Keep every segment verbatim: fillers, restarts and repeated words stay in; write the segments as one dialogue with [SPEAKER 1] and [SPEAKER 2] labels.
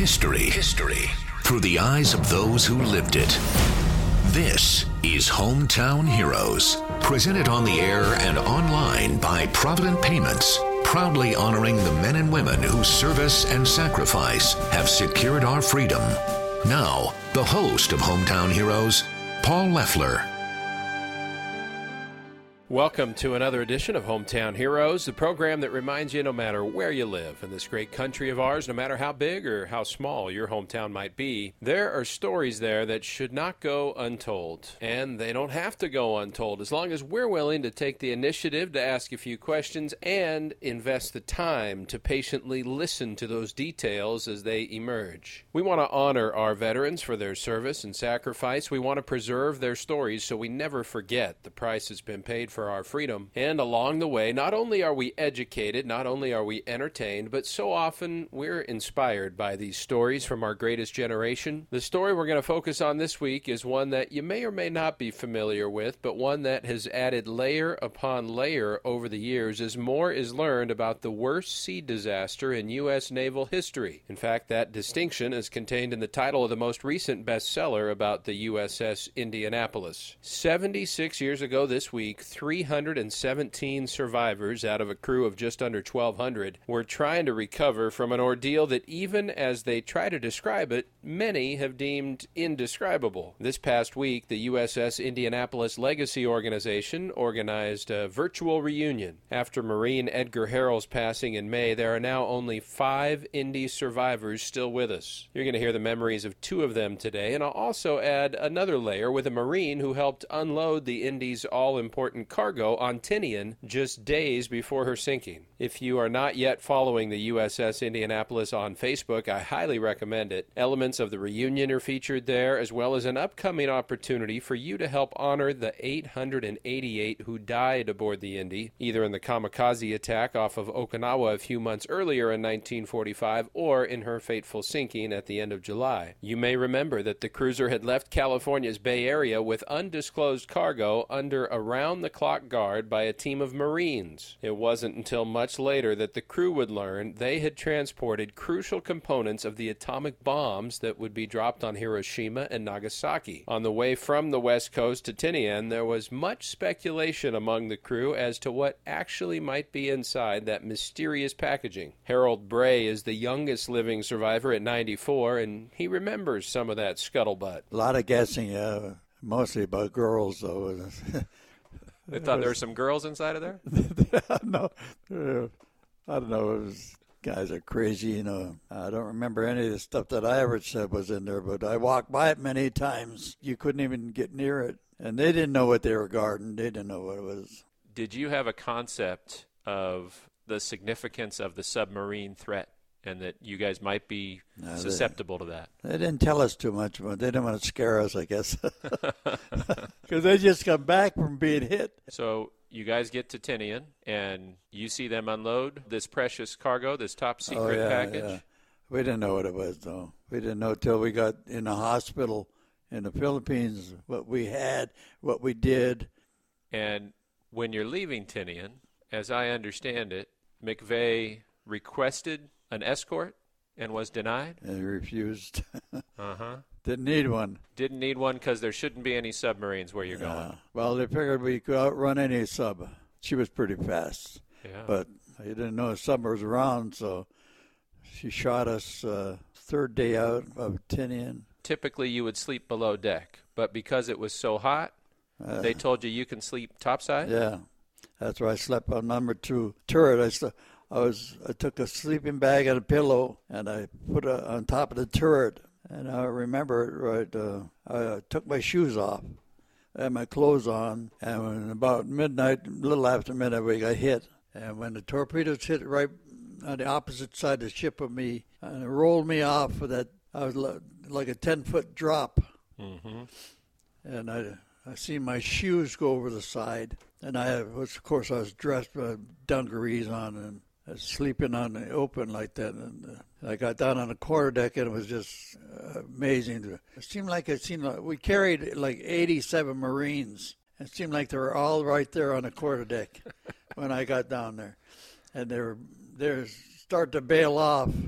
[SPEAKER 1] History. History. Through the eyes of those who lived it. This is Hometown Heroes. Presented on the air and online by Provident Payments. Proudly honoring the men and women whose service and sacrifice have secured our freedom. Now, the host of Hometown Heroes, Paul Leffler.
[SPEAKER 2] Welcome to another edition of Hometown Heroes, the program that reminds you no matter where you live in this great country of ours, no matter how big or how small your hometown might be, there are stories there that should not go untold. And they don't have to go untold as long as we're willing to take the initiative to ask a few questions and invest the time to patiently listen to those details as they emerge. We want to honor our veterans for their service and sacrifice. We want to preserve their stories so we never forget the price has been paid for our freedom. And along the way, not only are we educated, not only are we entertained, but so often we're inspired by these stories from our greatest generation. The story we're going to focus on this week is one that you may or may not be familiar with, but one that has added layer upon layer over the years as more is learned about the worst sea disaster in U S naval history. In fact, that distinction is contained in the title of the most recent bestseller about the U S S Indianapolis. seventy-six years ago this week, three hundred seventeen survivors out of a crew of just under twelve hundred were trying to recover from an ordeal that, even as they try to describe it, many have deemed indescribable. This past week, the U S S Indianapolis Legacy Organization organized a virtual reunion. After Marine Edgar Harrell's passing in May, there are now only five Indy survivors still with us. You're going to hear the memories of two of them today, and I'll also add another layer with a Marine who helped unload the Indy's all-important cargo on Tinian just days before her sinking. If you are not yet following the U S S Indianapolis on Facebook, I highly recommend it. Elements of the reunion are featured there, as well as an upcoming opportunity for you to help honor the eight hundred eighty-eight who died aboard the Indy, either in the kamikaze attack off of Okinawa a few months earlier in nineteen forty-five or in her fateful sinking at the end of July. You may remember that the cruiser had left California's Bay Area with undisclosed cargo under around-the-clock guard by a team of Marines. It wasn't until much later that the crew would learn they had transported crucial components of the atomic bombs that would be dropped on Hiroshima and Nagasaki. On the way from the West Coast to Tinian, there was much speculation among the crew as to what actually might be inside that mysterious packaging. Harold Bray is the youngest living survivor at ninety-four, and he remembers some of that scuttlebutt.
[SPEAKER 3] A lot of guessing, yeah, mostly about girls, though.
[SPEAKER 2] They thought there were some girls inside of there?
[SPEAKER 3] No, uh, I don't know. It was, guys are crazy, you know. I don't remember any of the stuff that I ever said was in there, but I walked by it many times. You couldn't even get near it. And they didn't know what they were guarding. They didn't know what it was.
[SPEAKER 2] Did you have a concept of the significance of the submarine threat and that you guys might be no, susceptible
[SPEAKER 3] they,
[SPEAKER 2] to that?
[SPEAKER 3] They didn't tell us too much, but they didn't want to scare us, I guess. Because they just come back from being hit.
[SPEAKER 2] So you guys get to Tinian, and you see them unload this precious cargo, this top secret
[SPEAKER 3] oh, yeah,
[SPEAKER 2] package?
[SPEAKER 3] Yeah. We didn't know what it was, though. We didn't know till we got in the hospital in the Philippines what we had, what we did.
[SPEAKER 2] And when you're leaving Tinian, as I understand it, McVeigh requested an escort and was denied?
[SPEAKER 3] And he refused.
[SPEAKER 2] uh-huh.
[SPEAKER 3] Didn't need one.
[SPEAKER 2] Didn't need one because there shouldn't be any submarines where you're
[SPEAKER 3] yeah.
[SPEAKER 2] going.
[SPEAKER 3] Well, they figured we could outrun any sub. She was pretty fast.
[SPEAKER 2] Yeah.
[SPEAKER 3] But I didn't know a sub was around, so she shot us uh, third day out of Tinian.
[SPEAKER 2] Typically you would sleep below deck, but because it was so hot, uh, they told you you can sleep topside?
[SPEAKER 3] Yeah. That's where I slept on number two turret. I slept. I was. I took a sleeping bag and a pillow, and I put it on top of the turret. And I remember it right. Uh, I took my shoes off, I had my clothes on, and when about midnight, a little after midnight, we got hit. And when the torpedoes hit right on the opposite side of the ship of me, and it rolled me off with that, I was like a ten-foot drop.
[SPEAKER 2] Mm-hmm.
[SPEAKER 3] And I, I seen my shoes go over the side, and I was, of course, I was dressed with dungarees on and I was sleeping on the open like that. And uh, I got down on the quarterdeck, and it was just uh, amazing. It seemed like it seemed like we carried like eighty-seven Marines. It seemed like they were all right there on the quarterdeck when I got down there, and they were they were starting to bail off.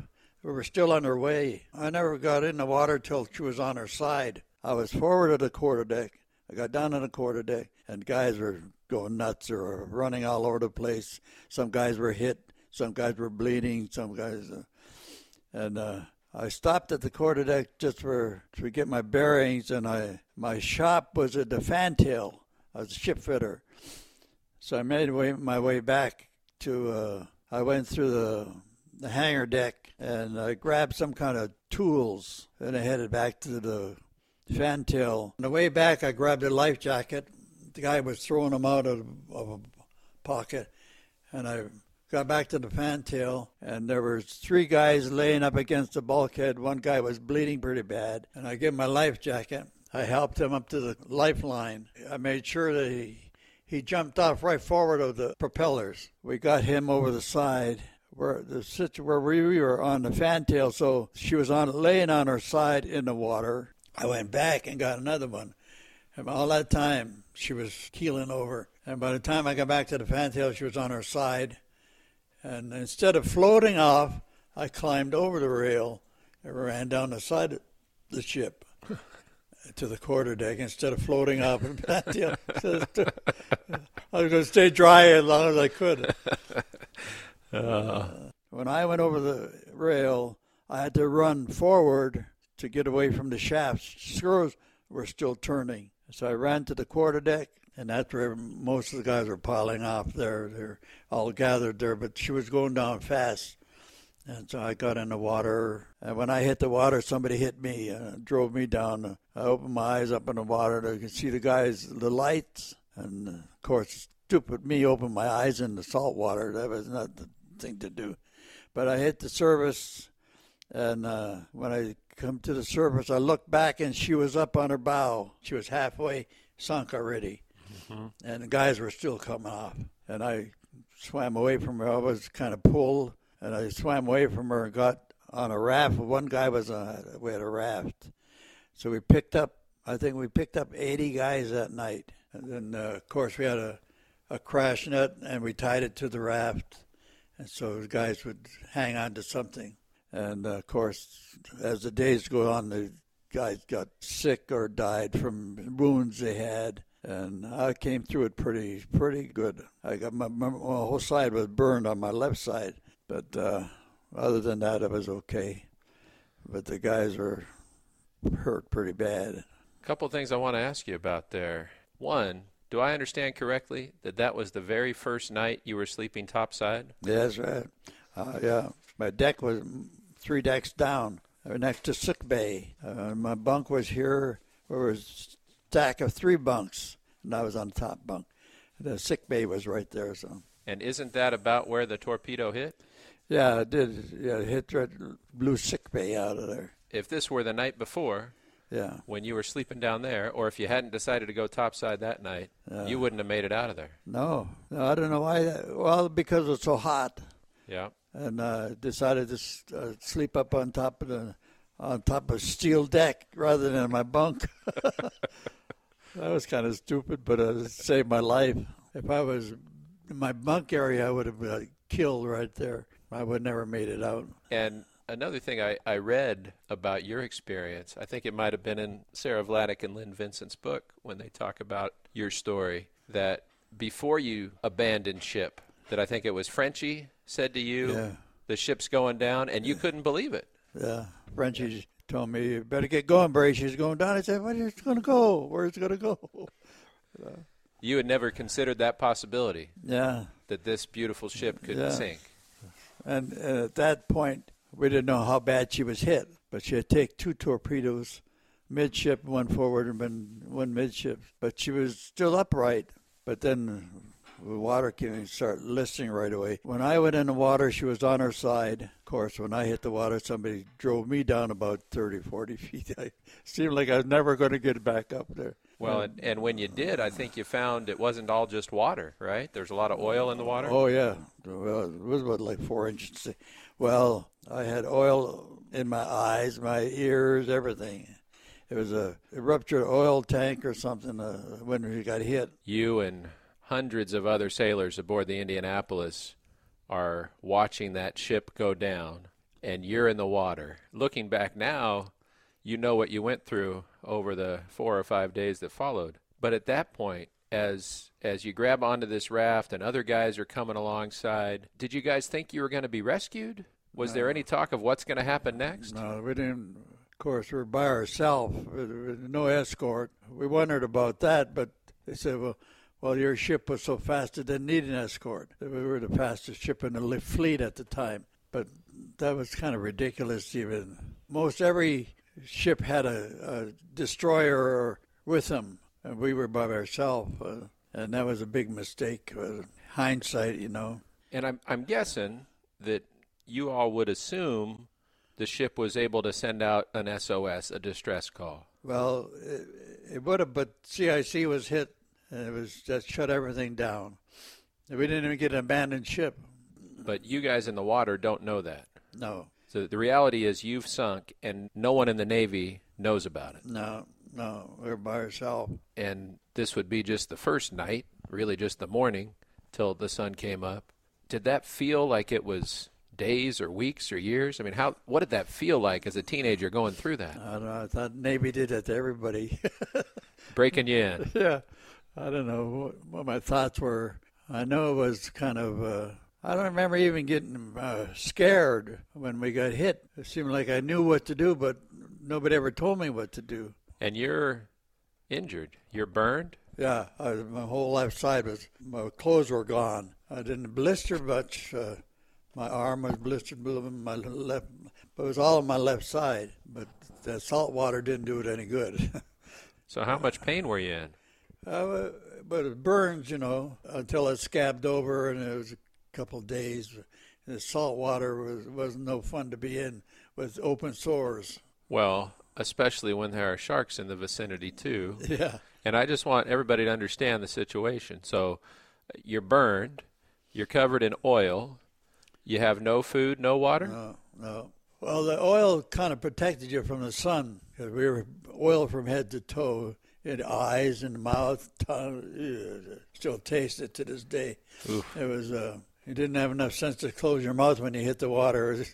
[SPEAKER 3] we were still on her way. I never got in the water till she was on her side. I was forward of the quarterdeck. I got down on the quarterdeck, and guys were going nuts or running all over the place. Some guys were hit. Some guys were bleeding. Some guys... Uh, and uh, I stopped at the quarterdeck just for to get my bearings, and I my shop was at the Fantail. I was a ship fitter. So I made way, my way back to... Uh, I went through the, the hangar deck, and I grabbed some kind of tools, and I headed back to the Fantail. On the way back, I grabbed a life jacket. The guy was throwing them out of, of a pocket, and I got back to the Fantail, and there were three guys laying up against the bulkhead. One guy was bleeding pretty bad, and I gave him my life jacket. I helped him up to the lifeline. I made sure that he... He jumped off right forward of the propellers. We got him over the side where the situ- where we were on the Fantail, so she was on laying on her side in the water. I went back and got another one. And all that time, she was keeling over. And by the time I got back to the Fantail, she was on her side. And instead of floating off, I climbed over the rail and ran down the side of the ship to the quarterdeck instead of floating up. I was going to stay dry as long as I could. Uh, when I went over the rail, I had to run forward to get away from the shafts. Screws were still turning. So I ran to the quarterdeck, and that's where most of the guys were piling off there. They're all gathered there, but she was going down fast. And so I got in the water. And when I hit the water, somebody hit me, uh, drove me down. I opened my eyes up in the water. I could see the guys, the lights. And, uh, of course, stupid me opened my eyes in the salt water. That was not the thing to do. But I hit the surface. And uh, when I come to the surface, I looked back, and she was up on her bow. She was halfway sunk already. Mm-hmm. And the guys were still coming off. And I swam away from her. I was kind of pulled. And I swam away from her and got on a raft. One guy was on, we had a raft. So we picked up, I think we picked up eighty guys that night. And then, uh, of course, we had a, a crash net, and we tied it to the raft. And so the guys would hang on to something. And, uh, of course, as the days go on, the guys got sick or died from wounds they had. And I came through it pretty pretty good. I got my, my, my whole side was burned on my left side. But uh, other than that, it was okay. But the guys were hurt pretty bad.
[SPEAKER 2] A couple of things I want to ask you about there. One, do I understand correctly that that was the very first night you were sleeping topside?
[SPEAKER 3] Yeah, that's right. Uh, yeah, my deck was three decks down, next to sick bay. Uh, my bunk was here. There was a stack of three bunks, and I was on the top bunk. The sick bay was right there. So.
[SPEAKER 2] And isn't that about where the torpedo hit?
[SPEAKER 3] Yeah, it did. Yeah, it hit right, blew sick bay out of there.
[SPEAKER 2] If this were the night before,
[SPEAKER 3] yeah,
[SPEAKER 2] when you were sleeping down there, or if you hadn't decided to go topside that night, yeah. you wouldn't have made it out of there.
[SPEAKER 3] No, no, I don't know why. That, well, because it was so hot.
[SPEAKER 2] Yeah.
[SPEAKER 3] And uh, decided to uh, sleep up on top of the on top of steel deck rather than my bunk. That was kind of stupid, but it saved my life. If I was in my bunk area, I would have been killed right there. I would never made it out.
[SPEAKER 2] And another thing I, I read about your experience, I think it might have been in Sarah Vladeck and Lynn Vincent's book when they talk about your story, that before you abandoned ship, that I think it was Frenchie said to you,
[SPEAKER 3] yeah.
[SPEAKER 2] the ship's going down, and you couldn't believe it.
[SPEAKER 3] Yeah, Frenchie told me, you better get going, Bray. She's going down. I said, where's it going to go? Where's it going to go? Yeah.
[SPEAKER 2] You had never considered that possibility.
[SPEAKER 3] Yeah.
[SPEAKER 2] That this beautiful ship could
[SPEAKER 3] yeah.
[SPEAKER 2] sink.
[SPEAKER 3] And, and at that point, we didn't know how bad she was hit. But she had taken two torpedoes, midship, one forward, and one midship. But she was still upright. But then the water came and started listing right away. When I went in the water, she was on her side. Of course, when I hit the water, somebody drove me down about thirty, forty feet. It seemed like I was never going to get back up there.
[SPEAKER 2] Well, and, and when you did, I think you found it wasn't all just water, right? There's a lot of oil in the water?
[SPEAKER 3] Oh, yeah. Well, it was about like four inches. Well, I had oil in my eyes, my ears, everything. It was a, a ruptured oil tank or something uh, when we got hit.
[SPEAKER 2] You and hundreds of other sailors aboard the Indianapolis are watching that ship go down. and you're in the water. Looking back now, you know what you went through over the four or five days that followed. But at that point, as as you grab onto this raft and other guys are coming alongside, did you guys think you were going to be rescued? Was
[SPEAKER 3] no.
[SPEAKER 2] there any talk of what's going to happen next?
[SPEAKER 3] No, we didn't. Of course, we were by ourselves, with no escort. We wondered about that, but they said, well, well, your ship was so fast it didn't need an escort. We were the fastest ship in the fleet at the time. But that was kind of ridiculous even. Most every ship had a, a destroyer with them, and we were by ourselves. Uh, and that was a big mistake, uh, hindsight, you know.
[SPEAKER 2] And I'm I'm guessing that you all would assume the ship was able to send out an S O S, a distress call.
[SPEAKER 3] Well, it, it would have, but C I C was hit, and it was just shut everything down. We didn't even get an abandoned ship.
[SPEAKER 2] But you guys in the water don't know that.
[SPEAKER 3] No.
[SPEAKER 2] So the reality is you've sunk, and no one in the Navy knows about it.
[SPEAKER 3] No, no, we're by ourselves.
[SPEAKER 2] And this would be just the first night, really just the morning, till the sun came up. Did that feel like it was days or weeks or years? I mean, how? What did that feel like as a teenager going through that?
[SPEAKER 3] I don't know. I thought Navy did that to everybody.
[SPEAKER 2] Breaking you in.
[SPEAKER 3] Yeah. I don't know what, what my thoughts were. I know it was kind of, uh, I don't remember even getting uh, scared when we got hit. It seemed like I knew what to do, but nobody ever told me what to do.
[SPEAKER 2] And you're injured. You're burned?
[SPEAKER 3] Yeah. I, my whole left side was, my clothes were gone. I didn't blister much. Uh, my arm was blistered, my left, but it was all on my left side. But the salt water didn't do it any good.
[SPEAKER 2] So how much pain were you in?
[SPEAKER 3] Uh, but it burns, you know, until it scabbed over, and it was a couple of days. The salt water was, wasn't no fun to be in with open sores.
[SPEAKER 2] Well, especially when there are sharks in the vicinity, too.
[SPEAKER 3] Yeah.
[SPEAKER 2] And I just want everybody to understand the situation. So you're burned. You're covered in oil. You have no food, no water?
[SPEAKER 3] No, no. Well, the oil kind of protected you from the sun, because we were oil from head to toe. In the eyes and mouth, tongue, still taste it to this day. Oof. It was, uh, you didn't have enough sense to close your mouth when you hit the water.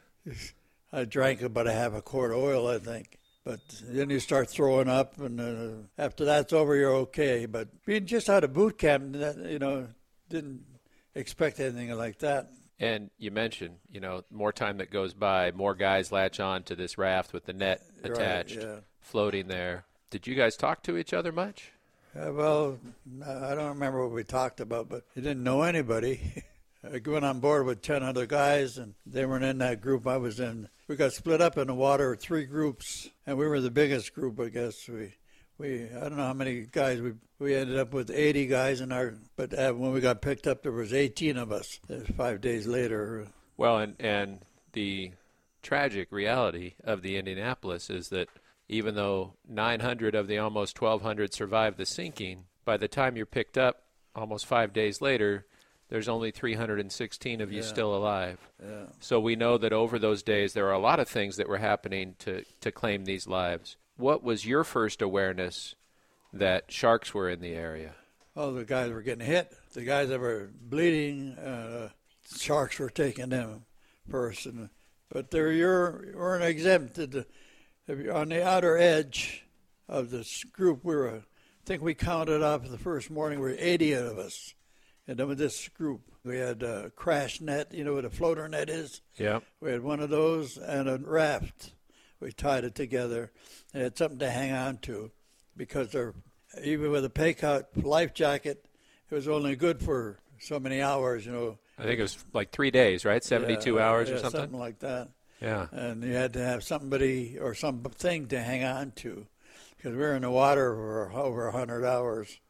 [SPEAKER 3] I drank about a half a quart of oil, I think. But then you start throwing up, and uh, after that's over, you're okay. But being just out of boot camp, you know, didn't expect anything like that.
[SPEAKER 2] And you mentioned, you know, more time that goes by, more guys latch on to this raft with the net attached,
[SPEAKER 3] right, yeah.
[SPEAKER 2] floating there. Did you guys talk to each other much?
[SPEAKER 3] Uh, well, I don't remember what we talked about, but you didn't know anybody. I went on board with ten other guys, and they weren't in that group I was in. We got split up in the water, three groups, and we were the biggest group, I guess. We, we I don't know how many guys. We we ended up with eighty guys in our, but uh, when we got picked up, there was eighteen of us. Five days later.
[SPEAKER 2] Well, and and the tragic reality of the Indianapolis is that even though nine hundred of the almost twelve hundred survived the sinking, by the time you're picked up almost five days later, there's only three hundred sixteen of you
[SPEAKER 3] yeah.
[SPEAKER 2] still alive.
[SPEAKER 3] Yeah.
[SPEAKER 2] So we know that over those days there are a lot of things that were happening to, to claim these lives. What was your first awareness that sharks were in the area?
[SPEAKER 3] Oh, the guys were getting hit. The guys that were bleeding, uh, sharks were taking them first. And, but they weren't exempted. On the outer edge of this group, we were, I think we counted off the first morning, we were eighty of us. And then with this group, we had a crash net, you know what a floater net is?
[SPEAKER 2] Yeah.
[SPEAKER 3] We had one of those and a raft. We tied it together and had something to hang on to, because they're, even with a pay-out life jacket, it was only good for so many hours, you know.
[SPEAKER 2] I think it was like three days, right? seventy-two
[SPEAKER 3] yeah,
[SPEAKER 2] hours
[SPEAKER 3] yeah,
[SPEAKER 2] or something?
[SPEAKER 3] something like that.
[SPEAKER 2] Yeah.
[SPEAKER 3] And you had to have somebody or something to hang on to, because we were in the water for over one hundred hours.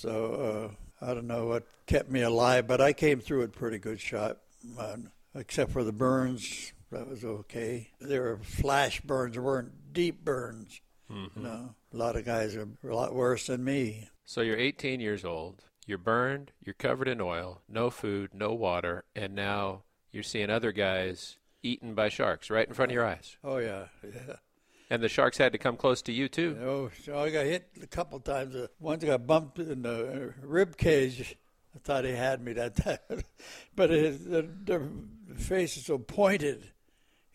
[SPEAKER 3] So uh, I don't know what kept me alive, but I came through it pretty good shot, uh, except for the burns. That was okay. There were flash burns. There weren't deep burns. Mm-hmm. You know, a lot of guys are a lot worse than me.
[SPEAKER 2] So you're eighteen years old. You're burned. You're covered in oil. No food, no water. And now you're seeing other guys eaten by sharks right in front of your eyes.
[SPEAKER 3] Oh, yeah, yeah.
[SPEAKER 2] And the sharks had to come close to you, too.
[SPEAKER 3] Oh, so I got hit a couple of times. Uh, once I got bumped in the rib cage. I thought he had me that time. But his, their, their face is so pointed.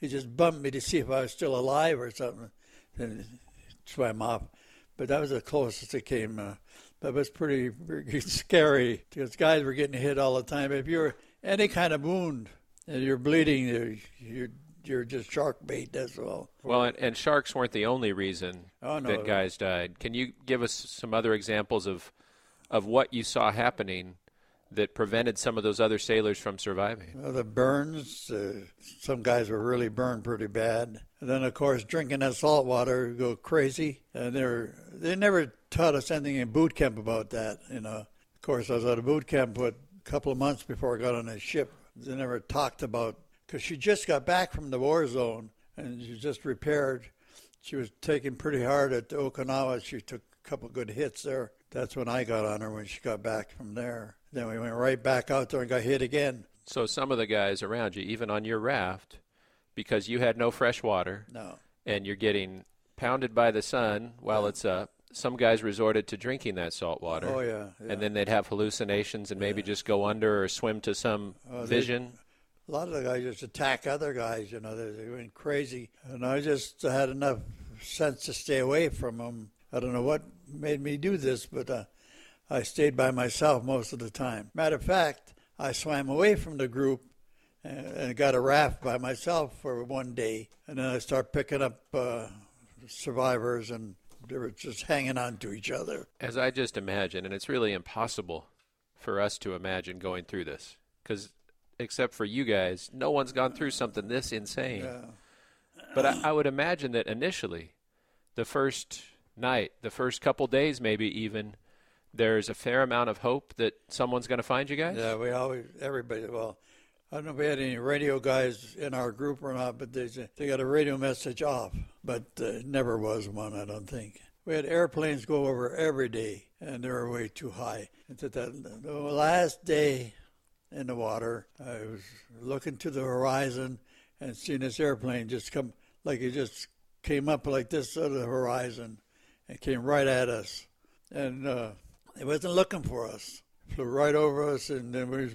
[SPEAKER 3] he just bumped me to see if I was still alive or something, and swam off. But that was the closest it came. Uh, that was pretty, pretty scary because guys were getting hit all the time. If you're any kind of wound and you're bleeding, you're you're, you're just shark bait. That's all.
[SPEAKER 2] Well, and, and sharks weren't the only reason
[SPEAKER 3] oh, no.
[SPEAKER 2] that guys died. Can you give us some other examples of of what you saw happening that prevented some of those other sailors from surviving?
[SPEAKER 3] Well, the burns. Uh, some guys were really burned pretty bad. And then, of course, drinking that salt water, you go crazy. And they were, they never taught us anything in boot camp about that. You know, of course, I was at a boot camp what, a couple of months before I got on a ship. They never talked about, because she just got back from the war zone and she just repaired. She was taken pretty hard at Okinawa. She took a couple good hits there. That's when I got on her when she got back from there. Then we went right back out there and got hit again.
[SPEAKER 2] So some of the guys around you, even on your raft, because you had no fresh water,
[SPEAKER 3] no,
[SPEAKER 2] and you're getting pounded by the sun while yeah. it's up, some guys resorted to drinking that salt water.
[SPEAKER 3] Oh, yeah. yeah.
[SPEAKER 2] And then they'd have hallucinations and maybe yeah. just go under or swim to some
[SPEAKER 3] oh,
[SPEAKER 2] vision.
[SPEAKER 3] They, a lot of the guys just attack other guys, you know. They, they went crazy. And I just had enough sense to stay away from them. I don't know what made me do this, but uh, I stayed by myself most of the time. Matter of fact, I swam away from the group and, and got a raft by myself for one day. And then I started picking up uh, survivors, and they were just hanging on to each other.
[SPEAKER 2] As I just imagined, and it's really impossible for us to imagine going through this, because except for you guys, no one's gone through something this insane.
[SPEAKER 3] Yeah.
[SPEAKER 2] But I, I would imagine that initially, the first night, the first couple days maybe even, there's a fair amount of hope that someone's going to find you guys?
[SPEAKER 3] Yeah, we always, everybody, well, I don't know if we had any radio guys in our group or not, but they they got a radio message off, but uh, never was one, I don't think. We had airplanes go over every day, and they were way too high. And that, the last day in the water, I was looking to the horizon and seeing this airplane just come, like it just came up like this out of the horizon and came right at us. And uh, it wasn't looking for us. Flew right over us, and then we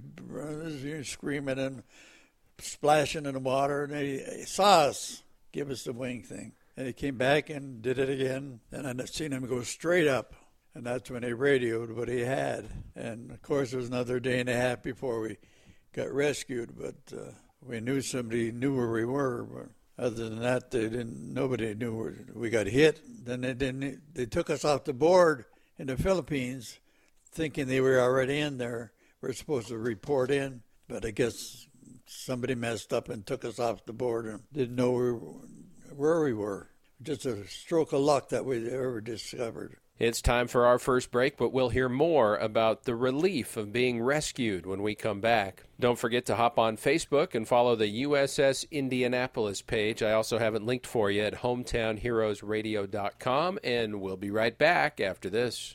[SPEAKER 3] was screaming and splashing in the water, and he saw us give us the wing thing. And he came back and did it again, and I seen him go straight up, and that's when he radioed what he had. And, of course, it was another day and a half before we got rescued, but uh, we knew somebody knew where we were. But other than that, they didn't. Nobody knew where we got hit. Then they didn't. They took us off the board in the Philippines, thinking they were already in there. We're supposed to report in, but I guess somebody messed up and took us off the board and didn't know we were, where we were. Just a stroke of luck that we ever discovered.
[SPEAKER 2] It's time for our first break, but we'll hear more about the relief of being rescued when we come back. Don't forget to hop on Facebook and follow the U S S Indianapolis page. I also have it linked for you at hometown heroes radio dot com, and we'll be right back after this.